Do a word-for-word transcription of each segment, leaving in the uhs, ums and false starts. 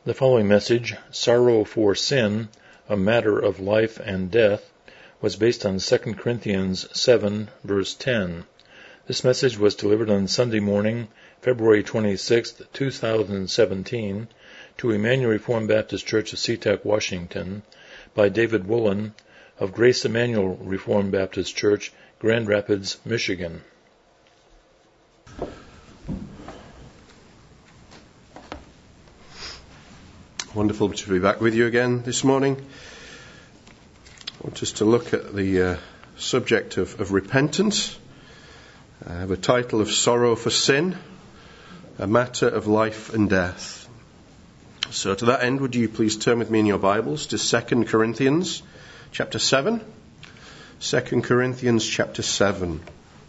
The following message, Sorrow for Sin, a Matter of Life and Death, was based on Second Corinthians seven, verse ten. This message was delivered on Sunday morning, February twenty-sixth, two thousand seventeen, to Emmanuel Reformed Baptist Church of SeaTac, Washington, by David Woolen of Grace Emmanuel Reformed Baptist Church, Grand Rapids, Michigan. Wonderful to be back with you again this morning. I want us to look at the uh, subject of, of repentance. I have a title of Sorrow for Sin, a Matter of Life and Death. So to that end, would you please turn with me in your Bibles to Second Corinthians chapter seven. Second Corinthians chapter seven.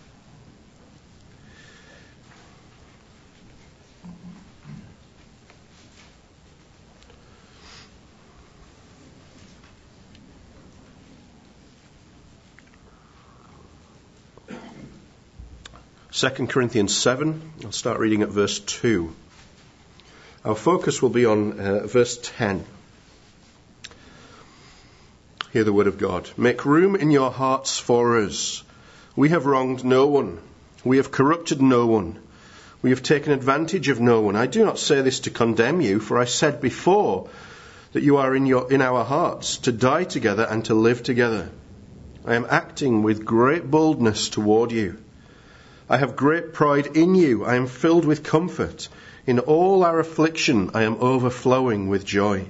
Second Corinthians seven, I'll start reading at verse two. Our focus will be on uh, verse ten. Hear the word of God. Make room in your hearts for us. We have wronged no one. We have corrupted no one. We have taken advantage of no one. I do not say this to condemn you, for I said before that you are in your in our hearts, to die together and to live together. I am acting with great boldness toward you. I have great pride in you. I am filled with comfort. In all our affliction, I am overflowing with joy.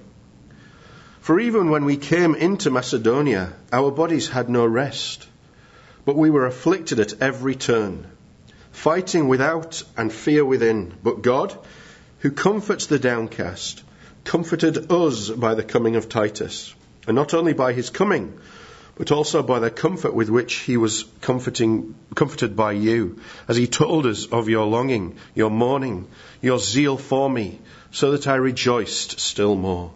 For even when we came into Macedonia, our bodies had no rest, but we were afflicted at every turn, fighting without and fear within. But God, who comforts the downcast, comforted us by the coming of Titus, and not only by his coming, but also by the comfort with which he was comforting, comforted by you, as he told us of your longing, your mourning, your zeal for me, so that I rejoiced still more.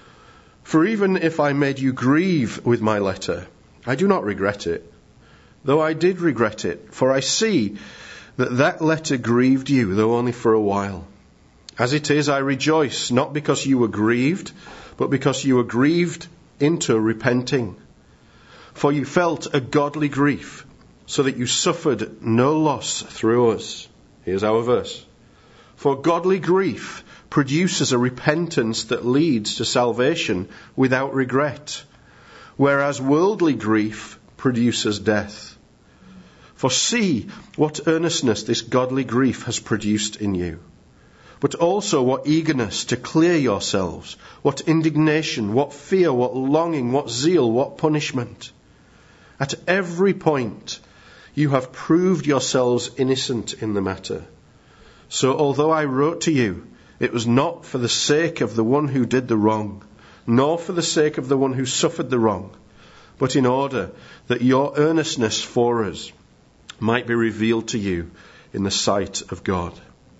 For even if I made you grieve with my letter, I do not regret it, though I did regret it, for I see that that letter grieved you, though only for a while. As it is, I rejoice, not because you were grieved, but because you were grieved into repenting. For you felt a godly grief, so that you suffered no loss through us. Here's our verse. For godly grief produces a repentance that leads to salvation without regret, whereas worldly grief produces death. For see what earnestness this godly grief has produced in you, but also what eagerness to clear yourselves, what indignation, what fear, what longing, what zeal, what punishment. At every point, you have proved yourselves innocent in the matter. So although I wrote to you, it was not for the sake of the one who did the wrong, nor for the sake of the one who suffered the wrong, but in order that your earnestness for us might be revealed to you in the sight of God.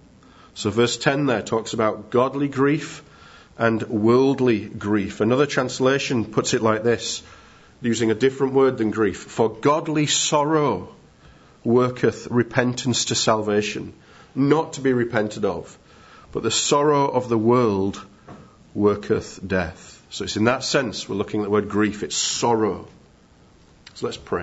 So verse ten there talks about godly grief and worldly grief. Another translation puts it like this, using a different word than grief. For godly sorrow worketh repentance to salvation, not to be repented of, but the sorrow of the world worketh death. So it's in that sense we're looking at the word grief. It's sorrow. So let's pray.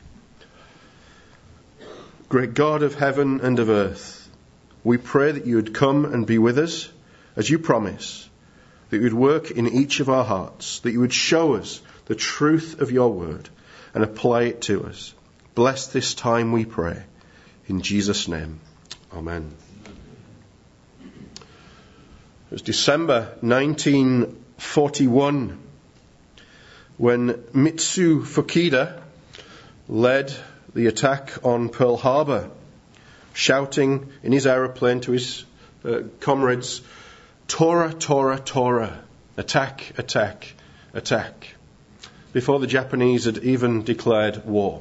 Great God of heaven and of earth, we pray that you would come and be with us as you promise, that you would work in each of our hearts, that you would show us the truth of your word and apply it to us. Bless this time, we pray. In Jesus' name, amen. It was December nineteen forty-one when Mitsu Fuchida led the attack on Pearl Harbor, shouting in his aeroplane to his uh, comrades, Tora, Tora, Tora, attack, attack, attack, before the Japanese had even declared war.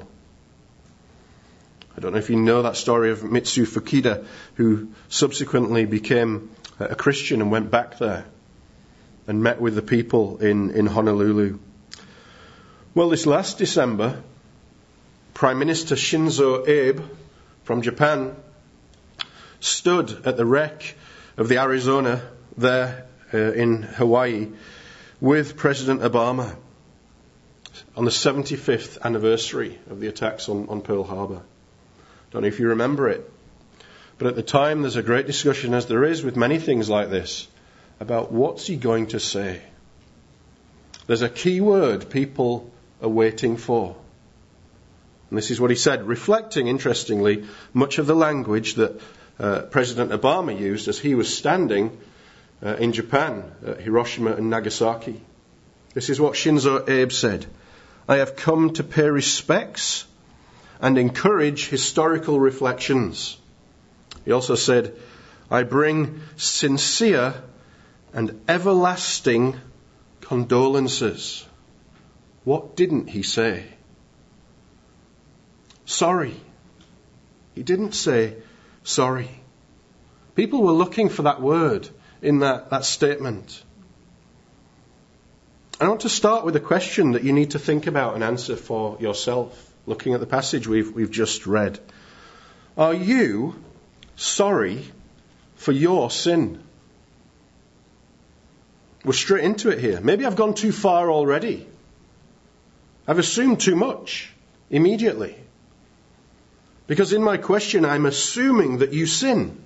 I don't know if you know that story of Mitsu Fuchida, who subsequently became a Christian and went back there and met with the people in, in Honolulu. Well, this last December, Prime Minister Shinzo Abe from Japan stood at the wreck of the Arizona there uh, in Hawaii with President Obama on the seventy-fifth anniversary of the attacks on, on Pearl Harbor. Don't know if you remember it, but at the time there's a great discussion, as there is with many things like this, about what's he going to say. There's a key word people are waiting for. And this is what he said, reflecting, interestingly, much of the language that uh, President Obama used as he was standing uh, in Japan, at Hiroshima and Nagasaki. This is what Shinzo Abe said: "I have come to pay respects and encourage historical reflections." He also said, "I bring sincere and everlasting condolences." What didn't he say? Sorry. He didn't say sorry. People were looking for that word in that, that statement. I want to start with a question that you need to think about and answer for yourself, looking at the passage we've, we've just read. Are you sorry for your sin? We're straight into it here. Maybe I've gone too far already. I've assumed too much immediately. Because in my question, I'm assuming that you sin.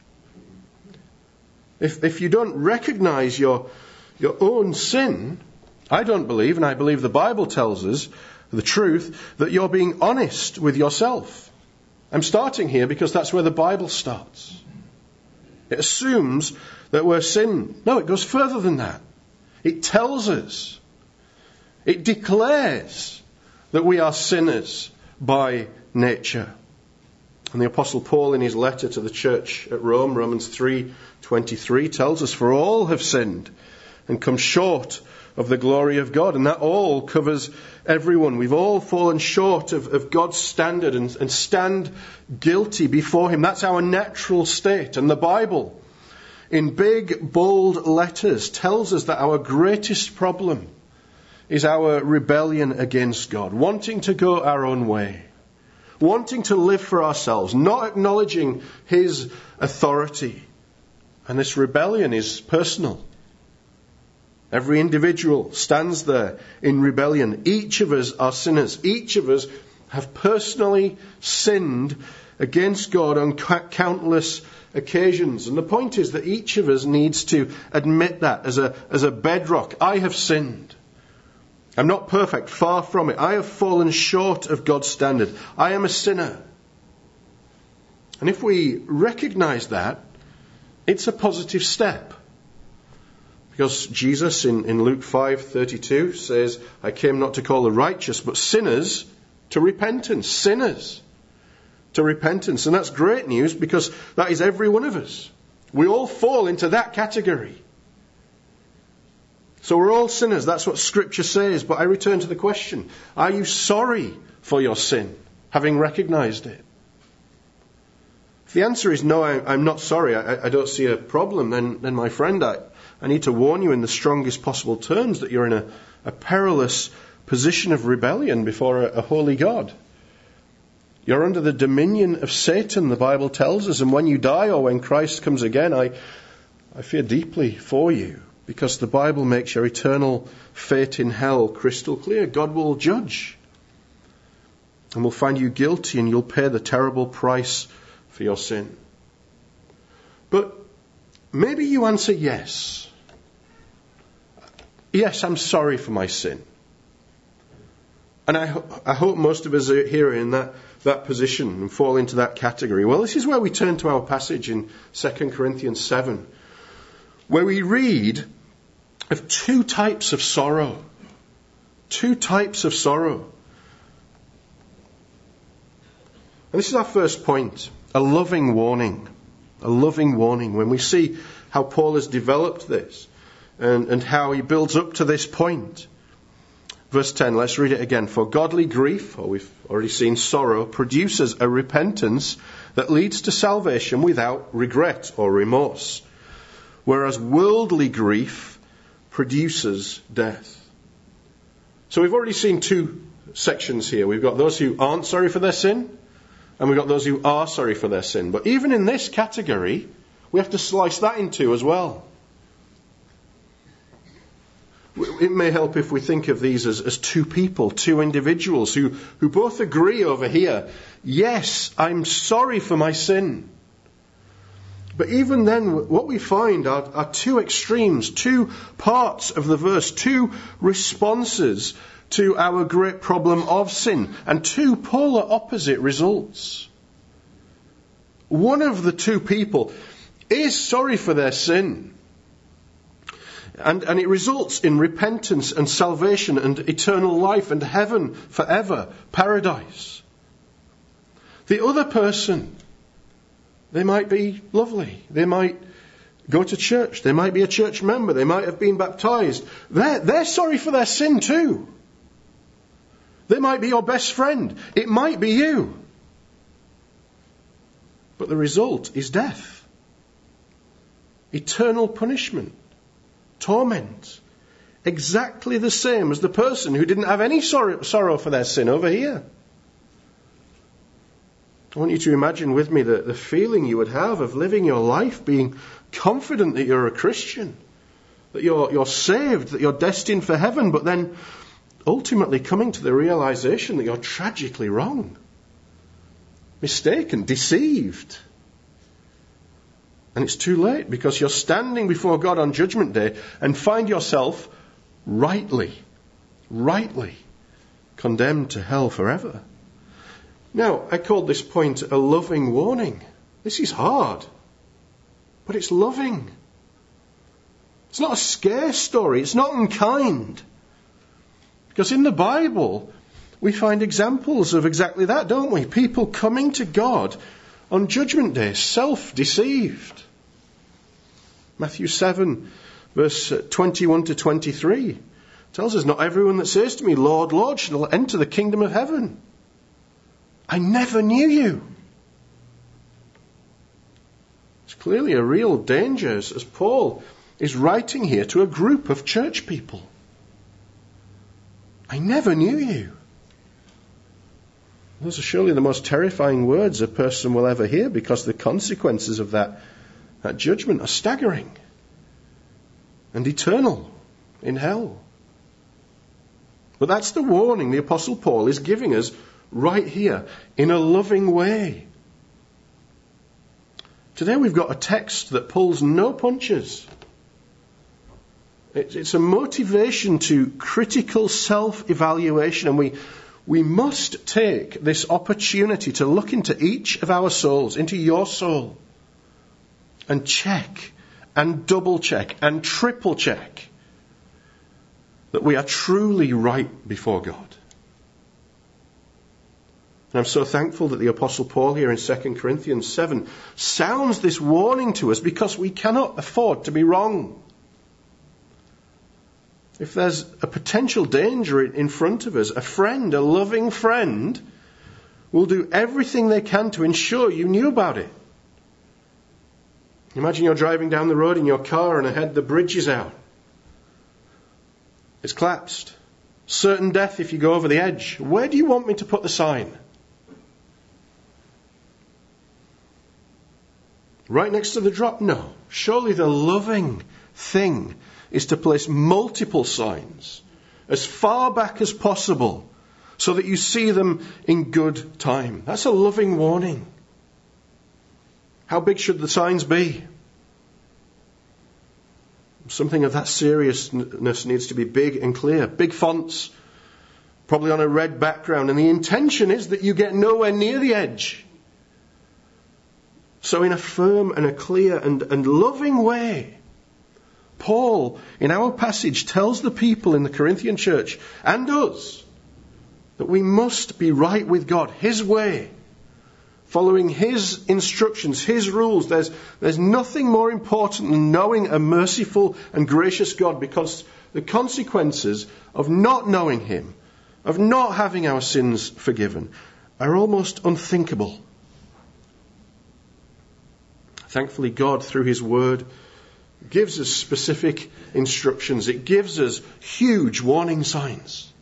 If, if you don't recognize your, your own sin, I don't believe, and I believe the Bible tells us the truth, that you're being honest with yourself. I'm starting here because that's where the Bible starts. It assumes that we're sin. No, it goes further than that. It tells us, it declares that we are sinners by nature. And the Apostle Paul, in his letter to the church at Rome, Romans three twenty-three, tells us, "For all have sinned and come short of the glory of God." And that all covers everyone. We've all fallen short of, of God's standard and, and stand guilty before Him. That's our natural state. And the Bible, in big, bold letters, tells us that our greatest problem is our rebellion against God, wanting to go our own way, wanting to live for ourselves, not acknowledging His authority. And this rebellion is personal. Every individual stands there in rebellion. Each of us are sinners. Each of us have personally sinned against God on countless occasions. And the point is that each of us needs to admit that as a, as a bedrock. I have sinned. I'm not perfect, far from it. I have fallen short of God's standard. I am a sinner. And if we recognize that, it's a positive step. Because Jesus in, in Luke five thirty-two says, "I came not to call the righteous, but sinners to repentance." Sinners to repentance. And that's great news, because that is every one of us. We all fall into that category. So we're all sinners. That's what Scripture says. But I return to the question, are you sorry for your sin, having recognized it? If the answer is no, I, I'm not sorry, I, I don't see a problem, then, then my friend, I, I need to warn you in the strongest possible terms that you're in a, a perilous position of rebellion before a, a holy God. You're under the dominion of Satan, the Bible tells us, and when you die or when Christ comes again, I, I fear deeply for you. Because the Bible makes your eternal fate in hell crystal clear. God will judge and will find you guilty, and you'll pay the terrible price for your sin. But maybe you answer yes. Yes, I'm sorry for my sin. And I, ho- I hope most of us are here in that, that position and fall into that category. Well, this is where we turn to our passage in Second Corinthians seven, where we read of two types of sorrow. Two types of sorrow. And this is our first point, a loving warning. A loving warning. When we see how Paul has developed this and, and how he builds up to this point. Verse ten, let's read it again. "For godly grief," or we've already seen sorrow, "produces a repentance that leads to salvation without regret or remorse. Whereas worldly grief produces death." So we've already seen two sections here. We've got those who aren't sorry for their sin, and we've got those who are sorry for their sin. But even in this category, we have to slice that in two as well. It may help if we think of these as, as two people, two individuals who, who both agree over here, yes, I'm sorry for my sin. But even then, what we find are, are two extremes, two parts of the verse, two responses to our great problem of sin, and two polar opposite results. One of the two people is sorry for their sin, and, and it results in repentance and salvation and eternal life and heaven forever, paradise. The other person, they might be lovely. They might go to church. They might be a church member. They might have been baptized. They're, they're sorry for their sin too. They might be your best friend. It might be you. But the result is death. Eternal punishment. Torment. Exactly the same as the person who didn't have any sorrow, sorrow for their sin over here. I want you to imagine with me the, the feeling you would have of living your life being confident that you're a Christian, that you're, you're saved, that you're destined for heaven, but then ultimately coming to the realization that you're tragically wrong, mistaken, deceived. And it's too late because you're standing before God on Judgment Day and find yourself rightly, rightly condemned to hell forever. Now, I called this point a loving warning. This is hard, but it's loving. It's not a scare story. It's not unkind. Because in the Bible, we find examples of exactly that, don't we? People coming to God on Judgment Day, self-deceived. Matthew seven, verse twenty-one to twenty-three, tells us, not everyone that says to me, Lord, Lord, shall enter the kingdom of heaven. I never knew you. It's clearly a real danger as Paul is writing here to a group of church people. I never knew you. Those are surely the most terrifying words a person will ever hear, because the consequences of that, that judgment are staggering and eternal in hell. But that's the warning the Apostle Paul is giving us right here in a loving way. Today we've got a text that pulls no punches. It's a motivation to critical self-evaluation, and we we must take this opportunity to look into each of our souls, into your soul, and check and double check and triple check that we are truly right before God. And I'm so thankful that the Apostle Paul here in Second Corinthians seven sounds this warning to us, because we cannot afford to be wrong. If there's a potential danger in front of us, a friend, a loving friend, will do everything they can to ensure you knew about it. Imagine you're driving down the road in your car and ahead the bridge is out. It's collapsed. Certain death if you go over the edge. Where do you want me to put the sign? Right next to the drop? No. Surely the loving thing is to place multiple signs as far back as possible so that you see them in good time. That's a loving warning. How big should the signs be? Something of that seriousness needs to be big and clear. Big fonts, probably on a red background, and the intention is that you get nowhere near the edge. So in a firm and a clear and, and loving way, Paul, in our passage, tells the people in the Corinthian church and us that we must be right with God, His way, following His instructions, His rules. There's, there's nothing more important than knowing a merciful and gracious God, because the consequences of not knowing Him, of not having our sins forgiven, are almost unthinkable. Thankfully, God, through His Word, gives us specific instructions. It gives us huge warning signs.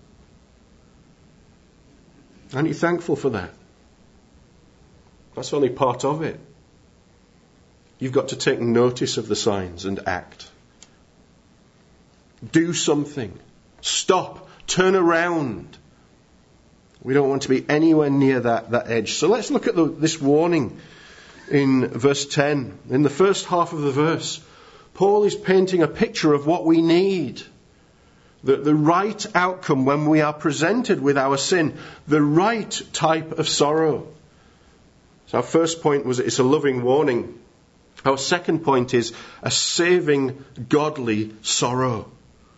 Aren't you thankful for that? That's only part of it. You've got to take notice of the signs and act. Do something. Stop. Turn around. We don't want to be anywhere near that, that edge. So let's look at the, this warning in verse ten. In the first half of the verse, Paul is painting a picture of what we need. The, the right outcome when we are presented with our sin. The right type of sorrow. So our first point was it's a loving warning. Our second point is a saving, godly sorrow.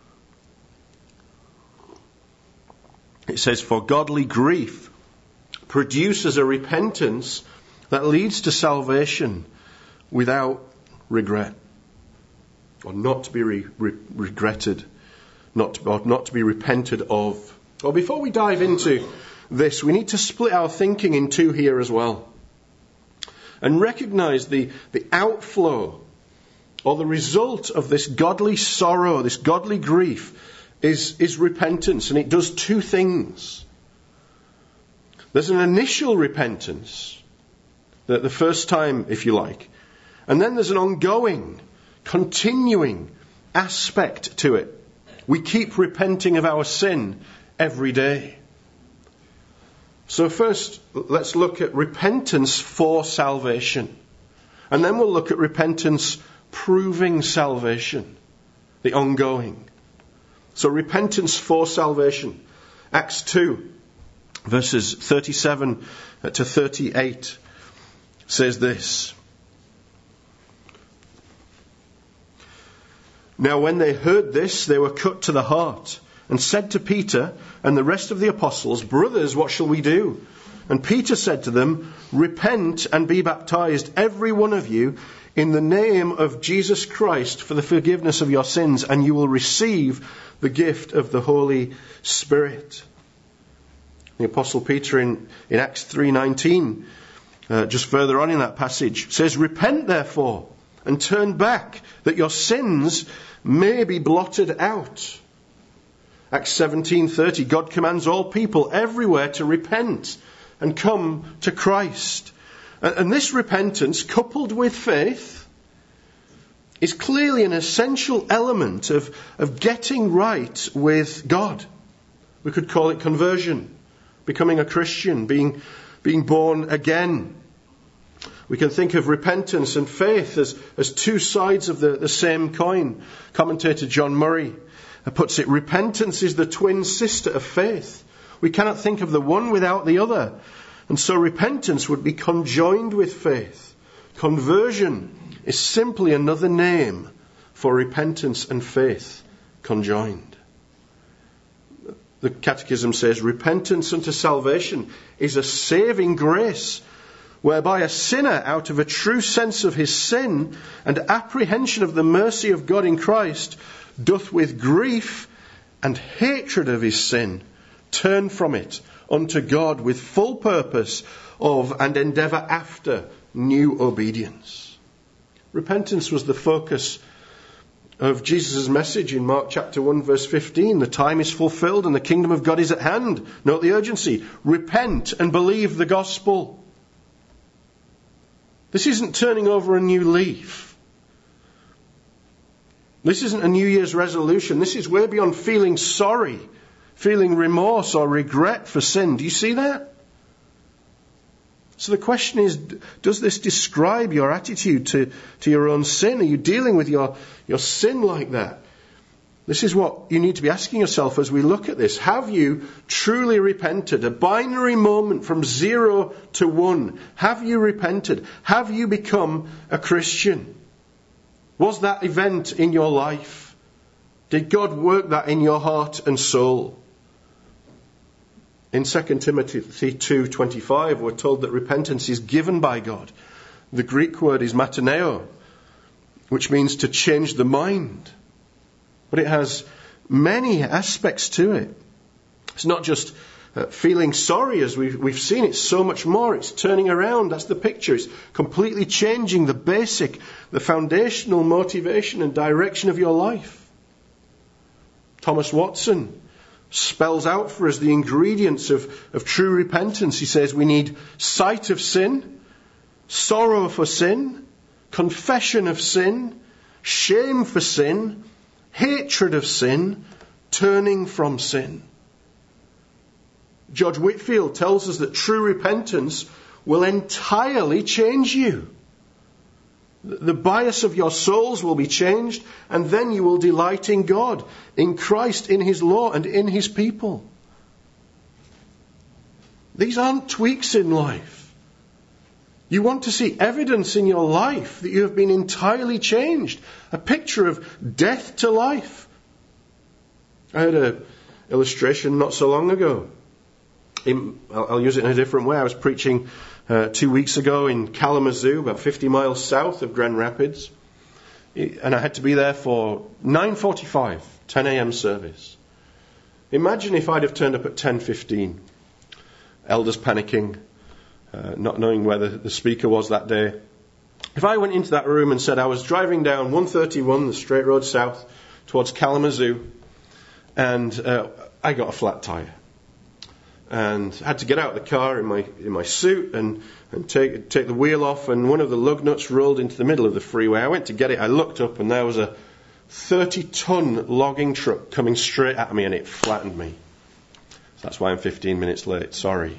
It says, for godly grief produces a repentance that leads to salvation without regret. Or not to be re- re- regretted. Not to, or not to be repented of. Well, before we dive into this, we need to split our thinking in two here as well. And recognize the, the outflow or the result of this godly sorrow, this godly grief, is, is repentance. And it does two things. There's an initial repentance, the, the first time, if you like. And then there's an ongoing, continuing aspect to it. We keep repenting of our sin every day. So first, let's look at repentance for salvation. And then we'll look at repentance proving salvation, the ongoing. So repentance for salvation. Acts two, verses thirty-seven to thirty-eight says this. Now when they heard this, they were cut to the heart and said to Peter and the rest of the apostles, brothers, what shall we do? And Peter said to them, repent and be baptized, every one of you, in the name of Jesus Christ for the forgiveness of your sins, and you will receive the gift of the Holy Spirit. The Apostle Peter in, in Acts three nineteen, uh, just further on in that passage, says, repent therefore and turn back, that your sins may be blotted out. Acts seventeen thirty, God commands all people everywhere to repent and come to Christ. And, and this repentance, coupled with faith, is clearly an essential element of, of getting right with God. We could call it conversion, becoming a Christian, being, being born again. We can think of repentance and faith as, as two sides of the, the same coin. Commentator John Murray puts it, repentance is the twin sister of faith. We cannot think of the one without the other. And so repentance would be conjoined with faith. Conversion is simply another name for repentance and faith conjoined. The Catechism says, repentance unto salvation is a saving grace, whereby a sinner, out of a true sense of his sin and apprehension of the mercy of God in Christ, doth with grief and hatred of his sin turn from it unto God with full purpose of and endeavour after new obedience. Repentance was the focus of Jesus' message in Mark chapter one verse fifteen. The time is fulfilled and the kingdom of God is at hand. Note the urgency. Repent and believe the gospel. This isn't turning over a new leaf. This isn't a New Year's resolution. This is way beyond feeling sorry, feeling remorse or regret for sin. Do you see that? So the question is, does this describe your attitude to, to your own sin? Are you dealing with your, your sin like that? This is what you need to be asking yourself as we look at this. Have you truly repented? A binary moment from zero to one. Have you repented? Have you become a Christian? Was that event in your life? Did God work that in your heart and soul? In Second Timothy two twenty-five, we're told that repentance is given by God. The Greek word is mataneo, which means to change the mind. But it has many aspects to it. It's not just uh, feeling sorry, as we've, we've seen. It's so much more. It's turning around. That's the picture. It's completely changing the basic, the foundational motivation and direction of your life. Thomas Watson spells out for us the ingredients of, of true repentance. He says we need sight of sin, sorrow for sin, confession of sin, shame for sin, hatred of sin, turning from sin. George Whitefield tells us that true repentance will entirely change you. The bias of your souls will be changed, and then you will delight in God, in Christ, in His law, and in His people. These aren't tweaks in life. You want to see evidence in your life that you have been entirely changed. A picture of death to life. I had an illustration not so long ago. In, I'll, I'll use it in a different way. I was preaching uh, two weeks ago in Kalamazoo, about fifty miles south of Grand Rapids. And I had to be there for nine forty-five, ten a.m. service. Imagine if I'd have turned up at ten fifteen. Elders panicking, uh, not knowing where the, the speaker was that day. If I went into that room and said I was driving down one thirty-one, the straight road south, towards Kalamazoo, and uh, I got a flat tire, and had to get out of the car in my in my suit and, and take take the wheel off, and one of the lug nuts rolled into the middle of the freeway. I went to get it, I looked up, and there was a thirty-ton logging truck coming straight at me, and it flattened me. That's why I'm fifteen minutes late. Sorry.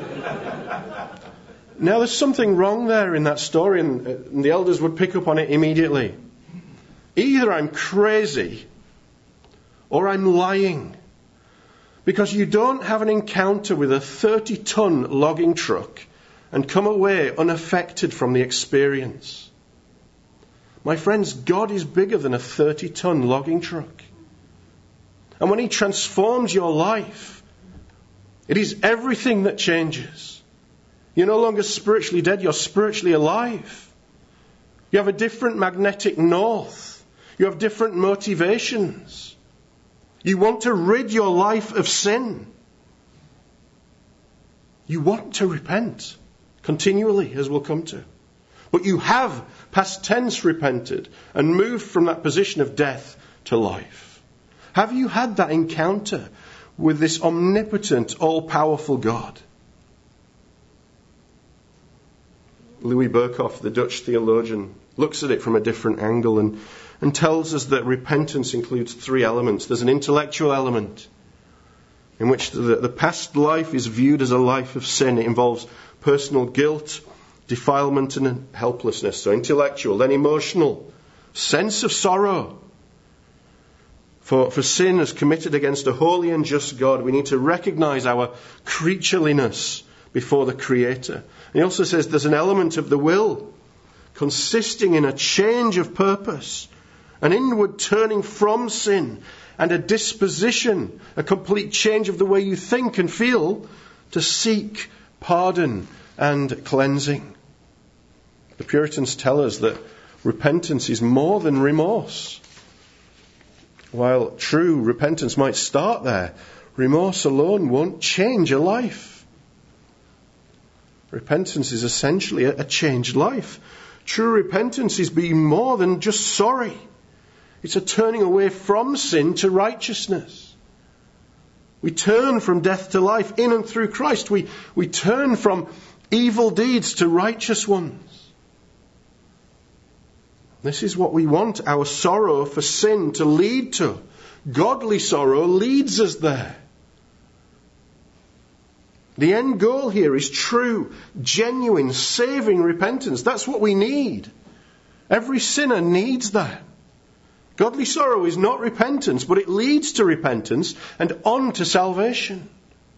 Now, there's something wrong there in that story, and, and the elders would pick up on it immediately. Either I'm crazy or I'm lying. Because you don't have an encounter with a thirty-ton logging truck and come away unaffected from the experience. My friends, God is bigger than a thirty-ton logging truck. And when He transforms your life, it is everything that changes. You're no longer spiritually dead, you're spiritually alive. You have a different magnetic north. You have different motivations. You want to rid your life of sin. You want to repent continually, as we'll come to. But you have, past tense, repented and moved from that position of death to life. Have you had that encounter with this omnipotent, all-powerful God? Louis Berkhoff, the Dutch theologian, looks at it from a different angle and, and tells us that repentance includes three elements. There's an intellectual element in which the, the past life is viewed as a life of sin. It involves personal guilt, defilement and helplessness. So intellectual, then emotional, sense of sorrow. For, for sin as committed against a holy and just God, we need to recognize our creatureliness before the Creator. And he also says there's an element of the will, consisting in a change of purpose, an inward turning from sin, and a disposition, a complete change of the way you think and feel to seek pardon and cleansing. The Puritans tell us that repentance is more than remorse. While true repentance might start there, remorse alone won't change a life. Repentance is essentially a changed life. True repentance is being more than just sorry. It's a turning away from sin to righteousness. We turn from death to life in and through Christ. We, we turn from evil deeds to righteous ones. This is what we want our sorrow for sin to lead to. Godly sorrow leads us there. The end goal here is true, genuine, saving repentance. That's what we need. Every sinner needs that. Godly sorrow is not repentance, but it leads to repentance and on to salvation.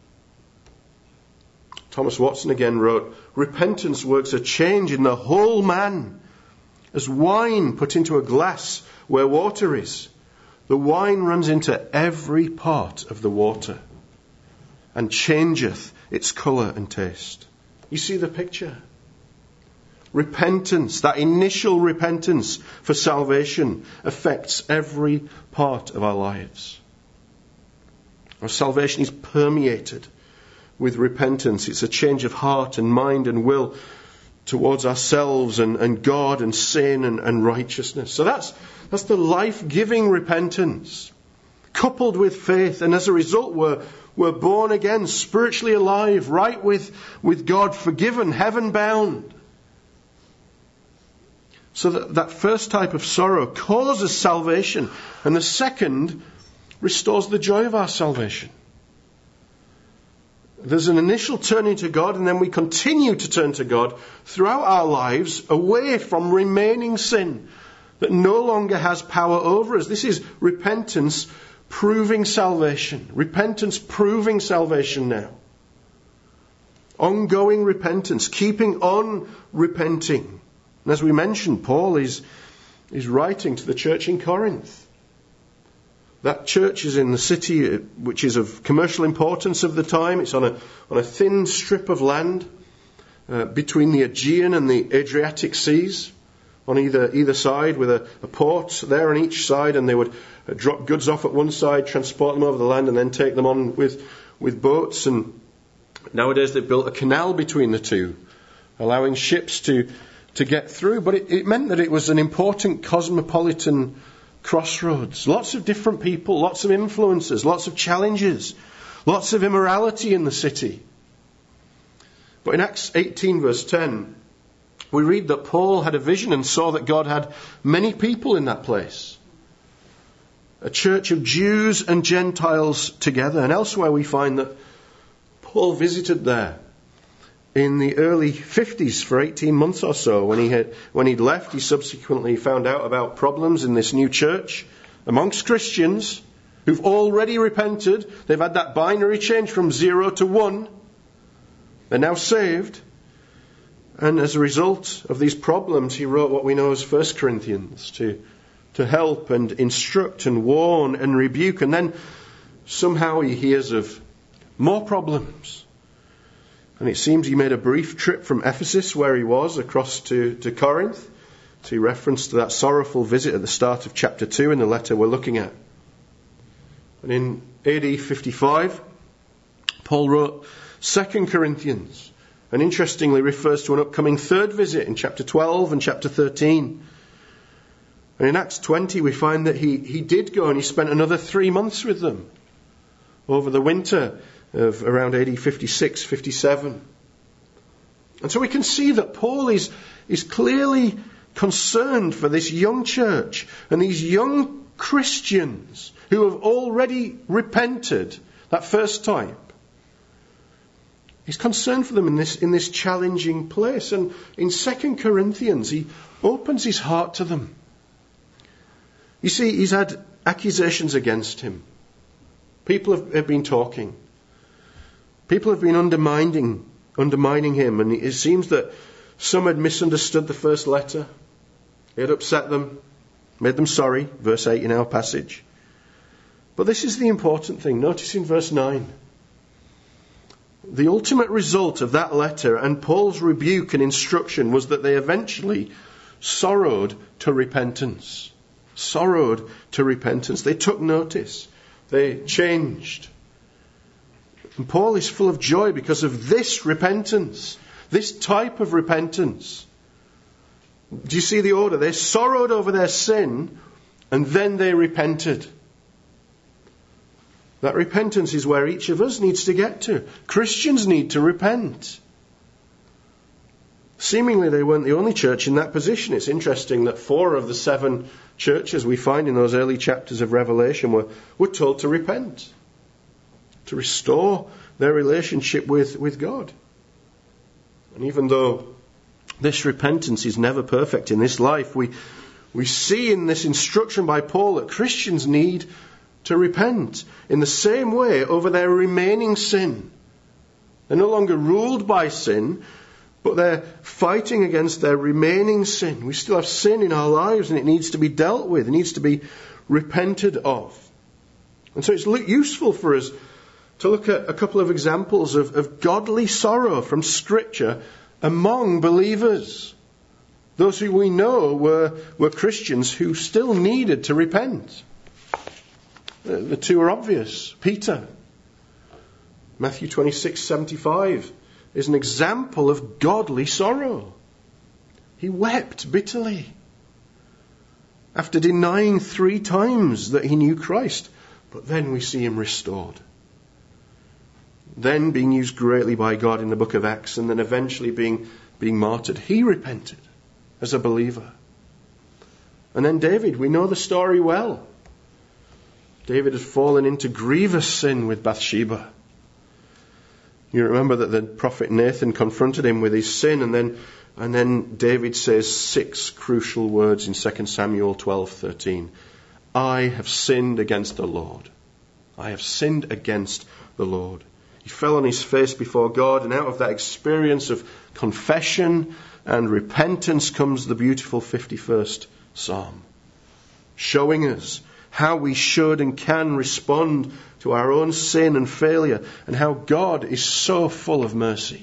Thomas Watson again wrote, repentance works a change in the whole man. As wine put into a glass where water is, the wine runs into every part of the water and changeth its colour and taste. You see the picture? Repentance, that initial repentance for salvation, affects every part of our lives. Our salvation is permeated with repentance. It's a change of heart and mind and will towards ourselves and, and God and sin and, and righteousness. So that's that's the life-giving repentance, coupled with faith, and as a result we're, we're born again, spiritually alive, right with, with God, forgiven, heaven-bound. So that, that first type of sorrow causes salvation, and the second restores the joy of our salvation. There's an initial turning to God, and then we continue to turn to God throughout our lives away from remaining sin that no longer has power over us. This is repentance proving salvation. Repentance proving salvation now. Ongoing repentance, keeping on repenting. And as we mentioned, Paul is, is writing to the church in Corinth. That church is in the city which is of commercial importance of the time. It's on a, on a thin strip of land uh, between the Aegean and the Adriatic seas, on either either side, with a, a port there on each side, and they would uh, drop goods off at one side, transport them over the land, and then take them on with, with boats. And nowadays they've built a canal between the two, allowing ships to, to get through. But it, it meant that it was an important cosmopolitan crossroads. Lots of different people, lots of influences, lots of challenges, lots of immorality in the city. But in Acts eighteen verse ten, we read that Paul had a vision and saw that God had many people in that place. A church of Jews and Gentiles together. And elsewhere we find that Paul visited there in the early fifties for eighteen months or so. When he had, when he'd left, he subsequently found out about problems in this new church amongst Christians who've already repented. They've had that binary change from zero to one. They're now saved. And as a result of these problems, he wrote what we know as First Corinthians to, to help and instruct and warn and rebuke. And then somehow he hears of more problems. And it seems he made a brief trip from Ephesus, where he was, across to, to Corinth, to reference to that sorrowful visit at the start of chapter two in the letter we're looking at. And in A D fifty-five, Paul wrote Second Corinthians, and interestingly refers to an upcoming third visit in chapter twelve and chapter thirteen. And in Acts twenty we find that he, he did go and he spent another three months with them over the winter of around A D fifty-six, fifty-seven. And so we can see that Paul is, is clearly concerned for this young church and these young Christians who have already repented, that first type. He's concerned for them in this, in this challenging place. And in Second Corinthians, he opens his heart to them. You see, he's had accusations against him. People have, have been talking. People have been undermining, undermining him, and it seems that some had misunderstood the first letter. It had upset them, made them sorry, verse eight in our passage. But this is the important thing. Notice in verse nine. The ultimate result of that letter and Paul's rebuke and instruction was that they eventually sorrowed to repentance. Sorrowed to repentance. They took notice. They changed. And Paul is full of joy because of this repentance, this type of repentance. Do you see the order? They sorrowed over their sin and then they repented. That repentance is where each of us needs to get to. Christians need to repent. Seemingly they weren't the only church in that position. It's interesting that four of the seven churches we find in those early chapters of Revelation were, were told to repent, to restore their relationship with, with God. And even though this repentance is never perfect in this life, we, we see in this instruction by Paul that Christians need to repent in the same way over their remaining sin. They're no longer ruled by sin, but they're fighting against their remaining sin. We still have sin in our lives and it needs to be dealt with. It needs to be repented of. And so it's useful for us to look at a couple of examples of, of godly sorrow from Scripture among believers. Those who we know were, were Christians who still needed to repent. The, the two are obvious. Peter, Matthew twenty-six seventy-five, is an example of godly sorrow. He wept bitterly after denying three times that he knew Christ. But then we see him restored. Then being used greatly by God in the book of Acts, and then eventually being, being martyred. He repented as a believer. And then David, we know the story well. David had fallen into grievous sin with Bathsheba. You remember that the prophet Nathan confronted him with his sin, and then and then David says six crucial words in Second Samuel twelve thirteen. I have sinned against the Lord. I have sinned against the Lord. He fell on his face before God, and out of that experience of confession and repentance comes the beautiful fifty-first Psalm, showing us how we should and can respond to our own sin and failure, and how God is so full of mercy.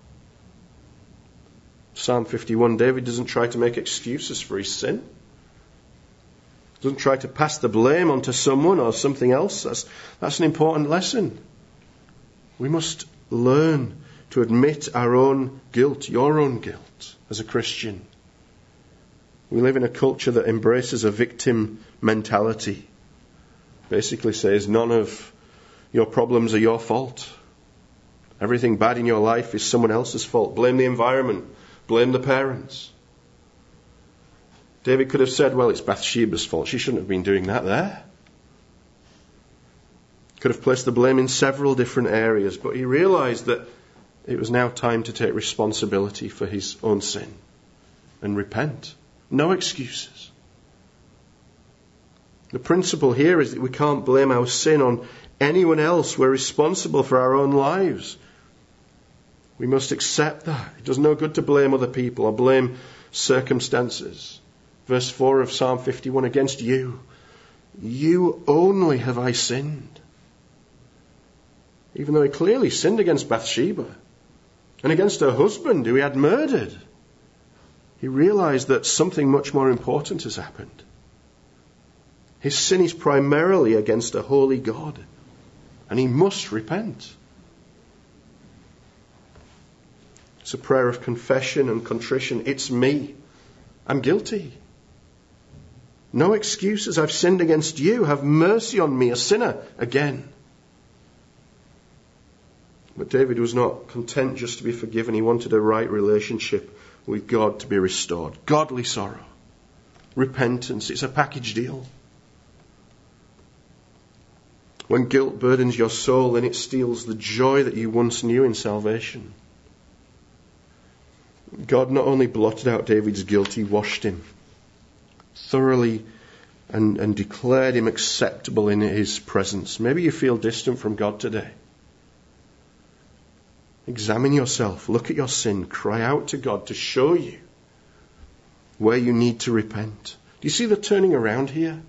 Psalm fifty-one, David doesn't try to make excuses for his sin. Doesn't try to pass the blame onto someone or something else. That's, that's an important lesson. We must learn to admit our own guilt, your own guilt, as a Christian. We live in a culture that embraces a victim mentality. Basically says none of your problems are your fault. Everything bad in your life is someone else's fault. Blame the environment. Blame the parents. David could have said, well, it's Bathsheba's fault. She shouldn't have been doing that there. Could have placed the blame in several different areas, but he realized that it was now time to take responsibility for his own sin and repent. No excuses. The principle here is that we can't blame our sin on anyone else. We're responsible for our own lives. We must accept that. It does no good to blame other people or blame circumstances. Verse four of Psalm fifty-one, against you, you only have I sinned. Even though he clearly sinned against Bathsheba and against her husband who he had murdered, he realized that something much more important has happened. His sin is primarily against a holy God, and he must repent. It's a prayer of confession and contrition. It's me. I'm guilty. No excuses. I've sinned against you. Have mercy on me, a sinner, again. But David was not content just to be forgiven. He wanted a right relationship with God to be restored. Godly sorrow. Repentance. It's a package deal. When guilt burdens your soul, then it steals the joy that you once knew in salvation. God not only blotted out David's guilt, he washed him thoroughly and, and declared him acceptable in his presence. Maybe you feel distant from God today. Examine yourself, look at your sin, cry out to God to show you where you need to repent. Do you see the turning around here?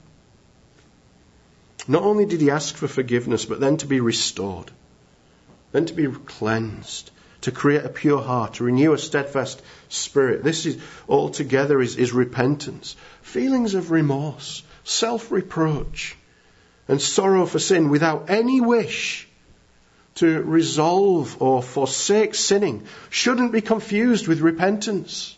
Not only did he ask for forgiveness, but then to be restored, then to be cleansed, to create a pure heart, to renew a steadfast spirit. This is altogether is, is repentance. Feelings of remorse, self-reproach, and sorrow for sin without any wish to resolve or forsake sinning shouldn't be confused with repentance.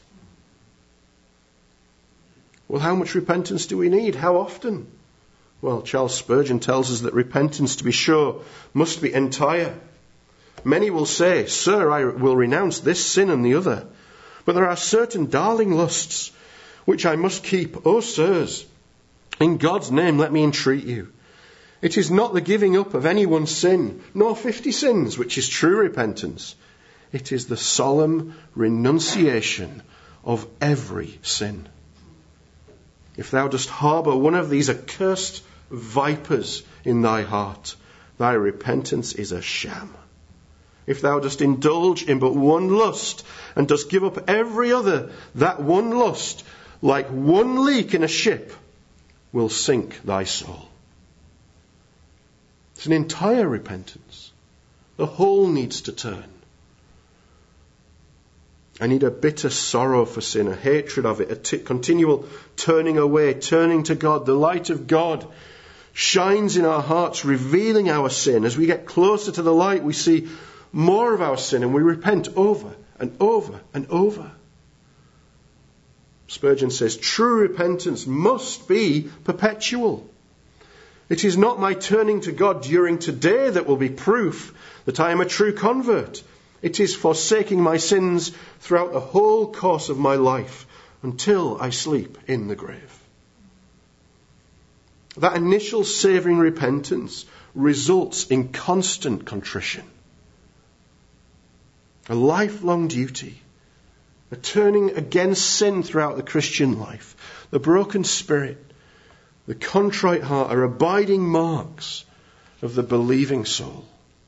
Well, how much repentance do we need? How often? Well, Charles Spurgeon tells us that repentance, to be sure, must be entire. Many will say, Sir, I will renounce this sin and the other. But there are certain darling lusts which I must keep. Oh, sirs, in God's name let me entreat you. It is not the giving up of any one sin, nor fifty sins, which is true repentance. It is the solemn renunciation of every sin. If thou dost harbour one of these accursed vipers in thy heart, thy repentance is a sham. If thou dost indulge in but one lust, and dost give up every other, that one lust, like one leak in a ship, will sink thy soul. It's an entire repentance. The whole needs to turn. I need a bitter sorrow for sin, a hatred of it, a t- continual turning away, turning to God. The light of God shines in our hearts, revealing our sin. As we get closer to the light, we see more of our sin, and we repent over and over and over. Spurgeon says, true repentance must be perpetual. It is not my turning to God during today that will be proof that I am a true convert. It is forsaking my sins throughout the whole course of my life until I sleep in the grave. That initial savouring repentance results in constant contrition. A lifelong duty. A turning against sin throughout the Christian life. The broken spirit, the contrite heart are abiding marks of the believing soul.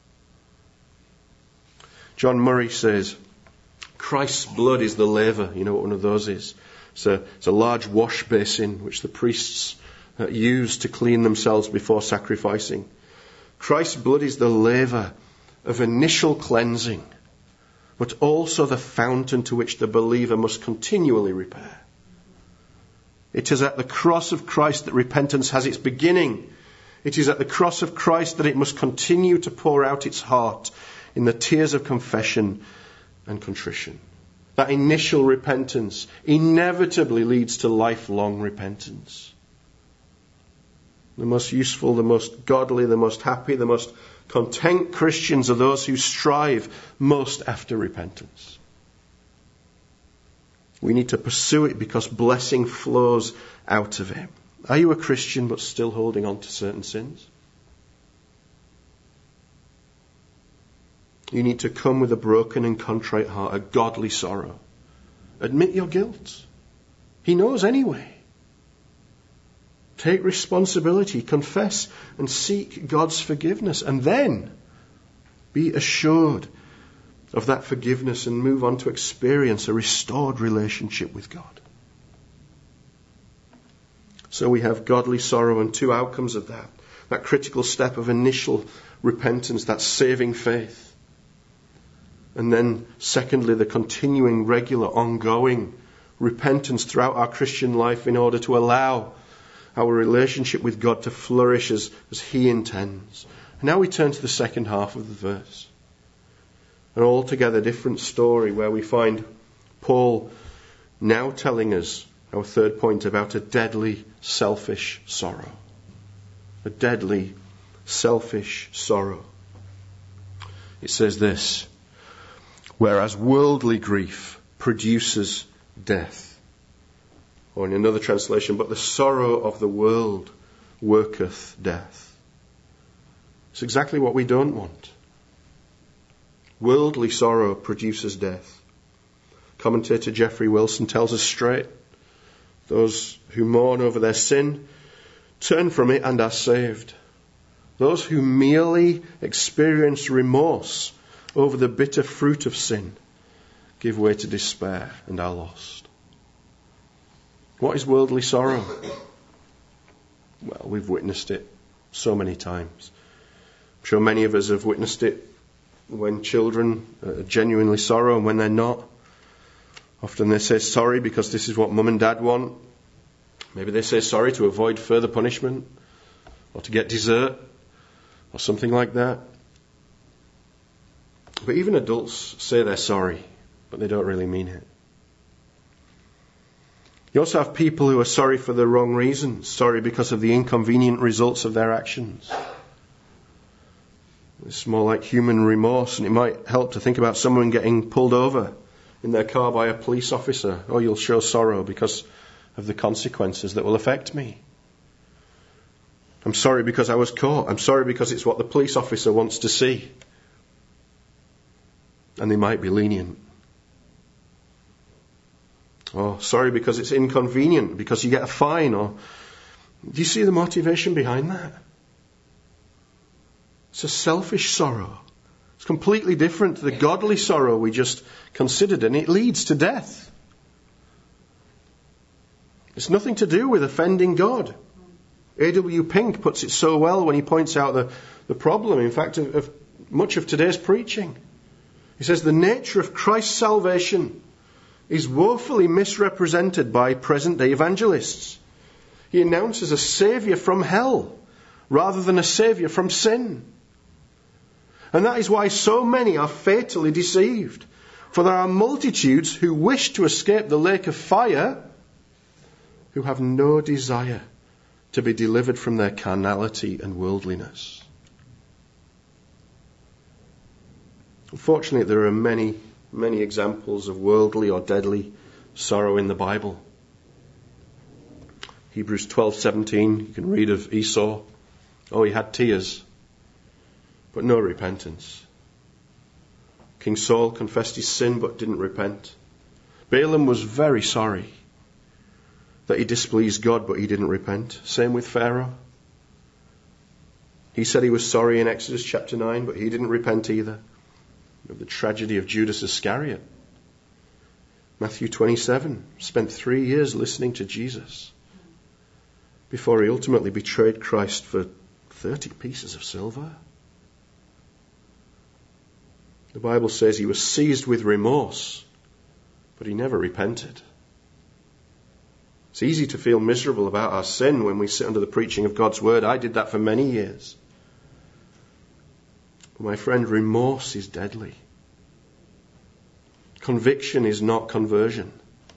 John Murray says, Christ's blood is the laver. You know what one of those is? It's a, it's a large wash basin which the priests uh, use to clean themselves before sacrificing. Christ's blood is the laver of initial cleansing, but also the fountain to which the believer must continually repair. It is at the cross of Christ that repentance has its beginning. It is at the cross of Christ that it must continue to pour out its heart in the tears of confession and contrition. That initial repentance inevitably leads to lifelong repentance. The most useful, the most godly, the most happy, the most content Christians are those who strive most after repentance. We need to pursue it because blessing flows out of it. Are you a Christian but still holding on to certain sins? You need to come with a broken and contrite heart, a godly sorrow. Admit your guilt. He knows anyway. Take responsibility, confess and seek God's forgiveness, and then be assured of that forgiveness and move on to experience a restored relationship with God. So we have godly sorrow and two outcomes of that. That critical step of initial repentance, that saving faith. And then secondly, the continuing, regular, ongoing repentance throughout our Christian life in order to allow our relationship with God to flourish as, as He intends. And now we turn to the second half of the verse. An altogether different story where we find Paul now telling us, our third point, about a deadly, selfish sorrow. A deadly, selfish sorrow. It says this, whereas worldly grief produces death. Or in another translation, but the sorrow of the world worketh death. It's exactly what we don't want. Worldly sorrow produces death. Commentator Jeffrey Wilson tells us straight, those who mourn over their sin turn from it and are saved. Those who merely experience remorse over the bitter fruit of sin give way to despair and are lost. What is worldly sorrow? Well, we've witnessed it so many times. I'm sure many of us have witnessed it when children are genuinely sorrow and when they're not. Often they say sorry because this is what mum and dad want. Maybe they say sorry to avoid further punishment or to get dessert or something like that. But even adults say they're sorry, but they don't really mean it. You also have people who are sorry for the wrong reasons, sorry because of the inconvenient results of their actions. It's more like human remorse, and it might help to think about someone getting pulled over in their car by a police officer. Oh, you'll show sorrow because of the consequences that will affect me. I'm sorry because I was caught. I'm sorry because it's what the police officer wants to see. And they might be lenient. Oh, sorry because it's inconvenient, because you get a fine. Or do you see the motivation behind that? It's a selfish sorrow. It's completely different to the godly sorrow we just considered, and it leads to death. It's nothing to do with offending God. A W Pink puts it so well when he points out the, the problem, in fact, of, of much of today's preaching. He says the nature of Christ's salvation is woefully misrepresented by present-day evangelists. He announces a saviour from hell rather than a saviour from sin. And that is why so many are fatally deceived. For there are multitudes who wish to escape the lake of fire who have no desire to be delivered from their carnality and worldliness. Unfortunately, there are many Many examples of worldly or deadly sorrow in the Bible. Hebrews twelve seventeen, you can read of Esau. Oh, he had tears, but no repentance. King Saul confessed his sin but didn't repent. Balaam was very sorry that he displeased God, but he didn't repent. Same with Pharaoh. He said he was sorry in Exodus chapter nine, but he didn't repent either. The tragedy of Judas Iscariot. Matthew twenty-seven, spent three years listening to Jesus before he ultimately betrayed Christ for thirty pieces of silver. The Bible says he was seized with remorse, but he never repented. It's easy to feel miserable about our sin when we sit under the preaching of God's word. I did that for many years. But my friend, remorse is deadly. Conviction is not conversion.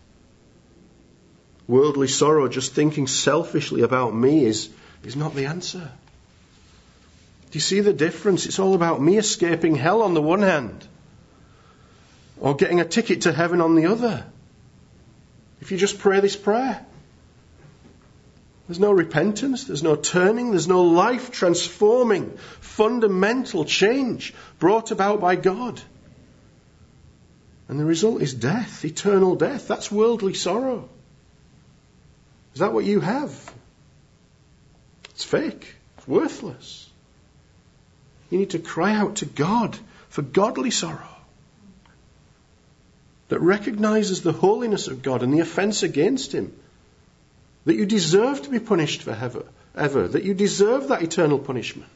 Worldly sorrow, just thinking selfishly about me, is, is not the answer. Do you see the difference? It's all about me escaping hell on the one hand, or getting a ticket to heaven on the other. If you just pray this prayer, there's no repentance, there's no turning, there's no life transforming, fundamental change brought about by God. And the result is death, eternal death. That's worldly sorrow. Is that what you have? It's fake. It's worthless. You need to cry out to God for godly sorrow that recognizes the holiness of God and the offense against him. That you deserve to be punished forever, ever. That you deserve that eternal punishment.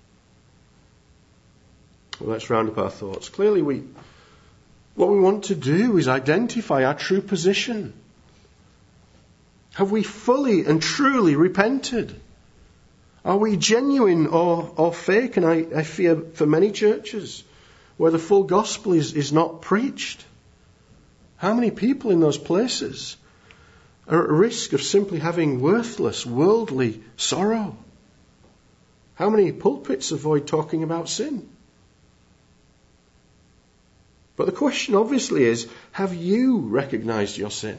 Well, let's round up our thoughts. Clearly, we, what we want to do is identify our true position. Have we fully and truly repented? Are we genuine or, or fake? And I, I fear for many churches where the full gospel is, is not preached. How many people in those places are at risk of simply having worthless, worldly sorrow? How many pulpits avoid talking about sin? But the question obviously is, have you recognized your sin?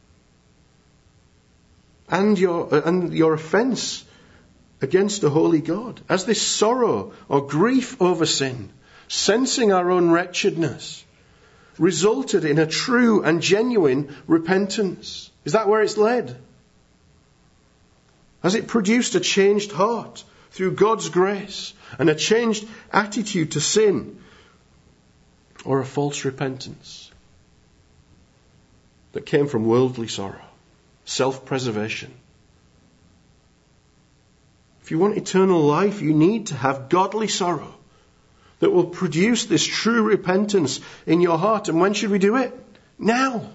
And your, and your offense against the holy God? As this sorrow or grief over sin, sensing our own wretchedness, resulted in a true and genuine repentance? Is that where it's led? Has it produced a changed heart through God's grace and a changed attitude to sin? Or a false repentance that came from worldly sorrow, self-preservation? If you want eternal life, you need to have godly sorrow that will produce this true repentance in your heart. And when should we do it? Now.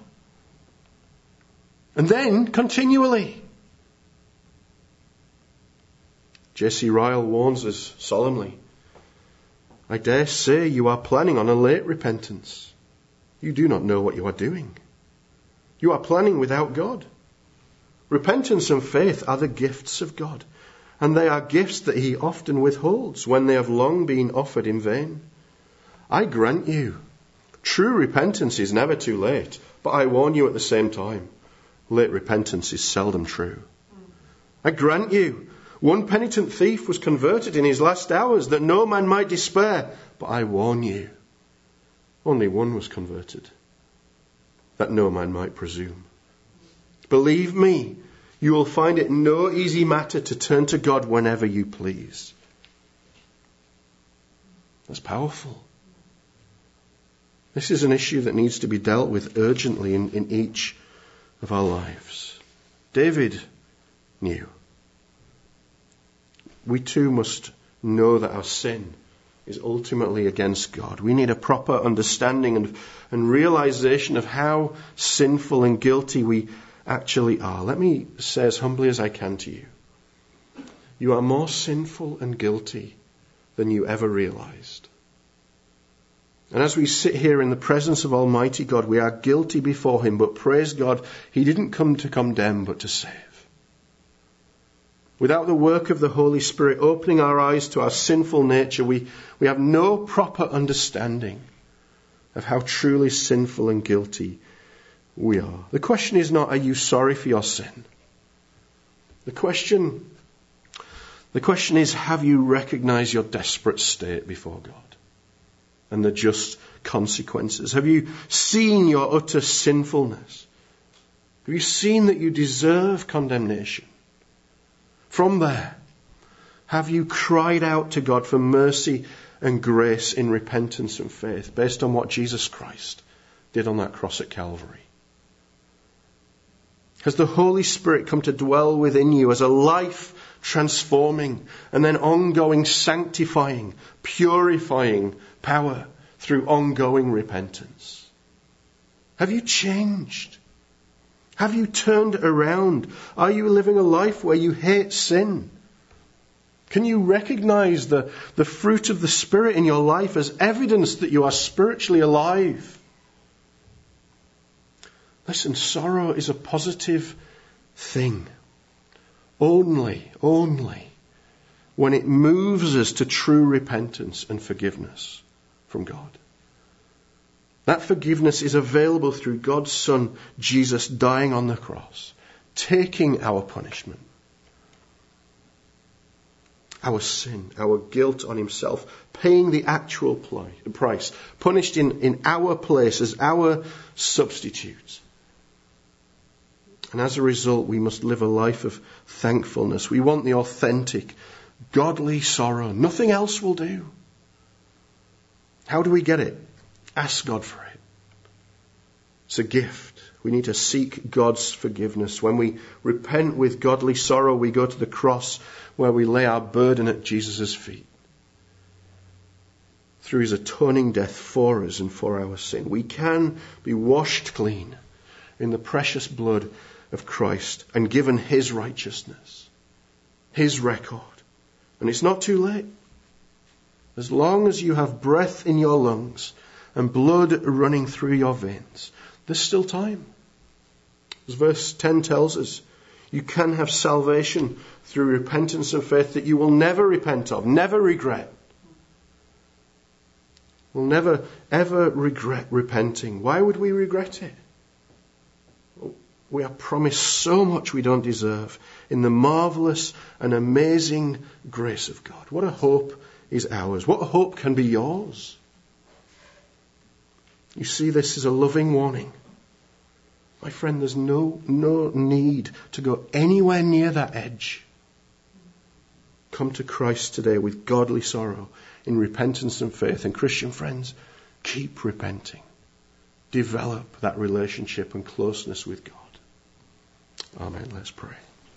And then continually. J C Ryle warns us solemnly. I dare say you are planning on a late repentance. You do not know what you are doing. You are planning without God. Repentance and faith are the gifts of God, and they are gifts that he often withholds when they have long been offered in vain. I grant you, true repentance is never too late, but I warn you at the same time, late repentance is seldom true. I grant you, one penitent thief was converted in his last hours that no man might despair. But I warn you, only one was converted that no man might presume. Believe me, you will find it no easy matter to turn to God whenever you please. That's powerful. This is an issue that needs to be dealt with urgently in, in each of our lives. David knew. We too must know that our sin is ultimately against God. We need a proper understanding and, and realization of how sinful and guilty we actually are. Let me say as humbly as I can to you, you are more sinful and guilty than you ever realized. And as we sit here in the presence of Almighty God, we are guilty before him, but praise God, he didn't come to condemn but to save. Without the work of the Holy Spirit opening our eyes to our sinful nature, we, we have no proper understanding of how truly sinful and guilty we are. The question is not, are you sorry for your sin? The question, the question is, have you recognized your desperate state before God and the just consequences? Have you seen your utter sinfulness? Have you seen that you deserve condemnation? From there, have you cried out to God for mercy and grace in repentance and faith based on what Jesus Christ did on that cross at Calvary? Has the Holy Spirit come to dwell within you as a life transforming and then ongoing sanctifying, purifying power through ongoing repentance? Have you changed? Have you turned around? Are you living a life where you hate sin? Can you recognize the, the fruit of the Spirit in your life as evidence that you are spiritually alive? Listen, sorrow is a positive thing. Only, only when it moves us to true repentance and forgiveness from God. That forgiveness is available through God's Son, Jesus, dying on the cross, taking our punishment, our sin, our guilt on himself, paying the actual price, punished in, in our place as our substitute. And as a result, we must live a life of thankfulness. We want the authentic, godly sorrow. Nothing else will do. How do we get it? Ask God for it. It's a gift. We need to seek God's forgiveness. When we repent with godly sorrow, we go to the cross where we lay our burden at Jesus' feet. Through his atoning death for us and for our sin, we can be washed clean in the precious blood of Christ and given his righteousness, his record. And it's not too late. As long as you have breath in your lungs and blood running through your veins, there's still time. As verse ten tells us, you can have salvation through repentance and faith that you will never repent of, never regret. We'll never, ever regret repenting. Why would we regret it? We are promised so much we don't deserve in the marvelous and amazing grace of God. What a hope is ours. What a hope can be yours. You see, this is a loving warning. My friend, there's no, no need to go anywhere near that edge. Come to Christ today with godly sorrow in repentance and faith. And Christian friends, keep repenting. Develop that relationship and closeness with God. Amen. Let's pray.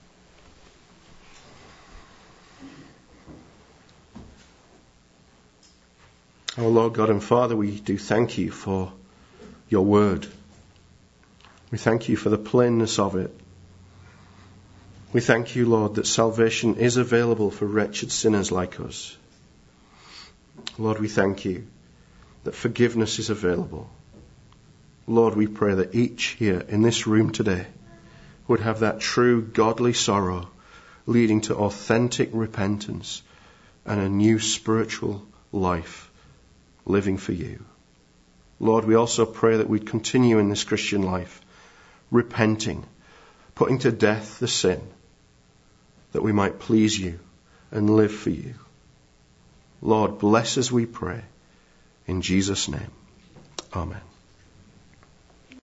Our Lord God and Father, we do thank you for your word. We thank you for the plainness of it. We thank you, Lord, that salvation is available for wretched sinners like us. Lord, we thank you that forgiveness is available. Lord, we pray that each here in this room today would have that true godly sorrow leading to authentic repentance and a new spiritual life living for you. Lord, we also pray that we'd continue in this Christian life, repenting, putting to death the sin, that we might please you and live for you. Lord, bless us, we pray. In Jesus' name, amen.